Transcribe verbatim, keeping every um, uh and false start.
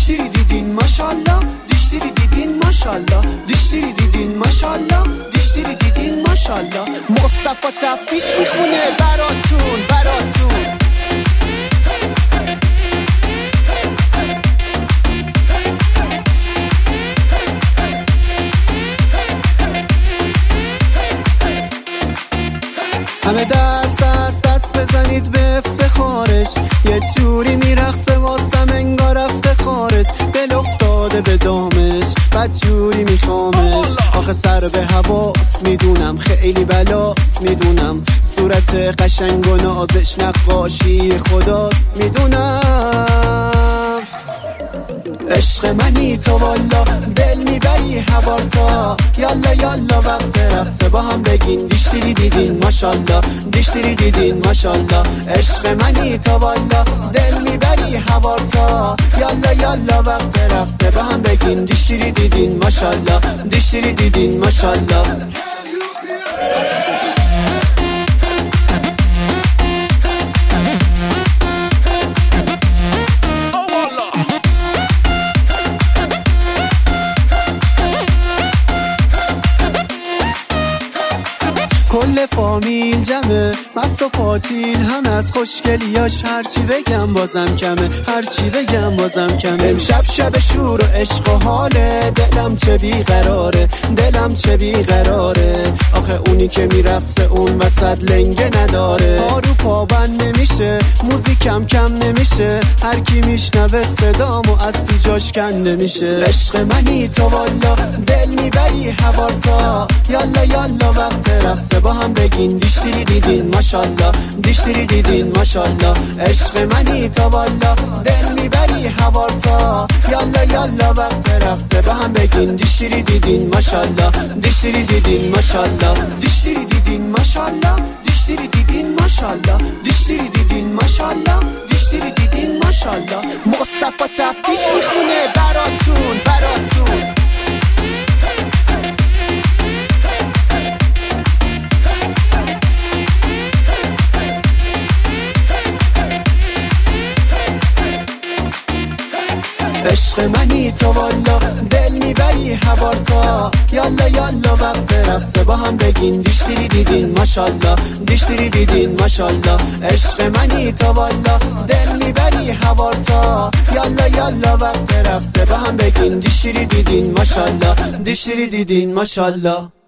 دیشتری دیدین ماشالله، دیشتری دیدین ماشالله، دیشتری دیدین ماشالله، دیشتری دیدین ماشالله. مصطفی تفتیش میخونه براتون براتون. همه دست دست دست بزنید به افتخارش، یه جوری میرقصه واسم انگار رفته خارج. دل افتاده به دامش بد جوری میخوامش، آخه سر به حواس میدونم خیلی بلاس، میدونم صورت قشنگ و نازش نقاشی خداست، میدونم عشق منی تو والا، دل میبری هوارتا. یالا یالا وقت رقصه با هم بگین دیشتری دیدین ماشالله، دیشتری دیدین ماشالله. عشق منی تو والا، دل میبری هوارتا. یالا یالا وقت رقصه با هم بگین دیشتری دیدین ماشالله، دیشتری دیدین ماشالله. کل فامیل جمعه، مست و پاتیل هم از خوشگلیاش. هرچی بگم بازم کمه، هرچی بگم بازم کمه. امشب شب شور و عشق و حاله، دلم چه بیقراره، دلم چه بیقراره. آخه اونی که میرقصه اون وسط لنگه نداره. پارو پابند نمیشه، موزیکم کم نمیشه، هر کی میشنوه صدامو از تو جاش کنده میشه. عشق منی تو والا، دل میبری هوارتا. یالا یالا وقت رقصه با هم بگین دیشتری دیدین ماشالله، دیشتری دیدین ماشالله. عشق منی تو والا، دل میبری هوارتا. یالا یالا وقت رقصه با هم بگین دیشتری دیدین ماشالله، دیشتری دیدین ماشالله، دیشتری دیدین ماشالله، دیشتری دیدین ماشالله، دیشتری دیدین ماشالله، دیشتری دیدین ماشالله. مصطفی تفتیش میخونه براتون براتون. عشق منی تو والا، دل میبری هوارتا. یالا یالا وقت رقصه با هم بگین دیشتری دیدین ماشالله، دیشتری دیدین ماشالله. عشق منی تو والا، دل میبری هوارتا. یالا یالا وقت رقصه با هم بگین دیشتری دیدین ماشالله، دیشتری دیدین ماشالله.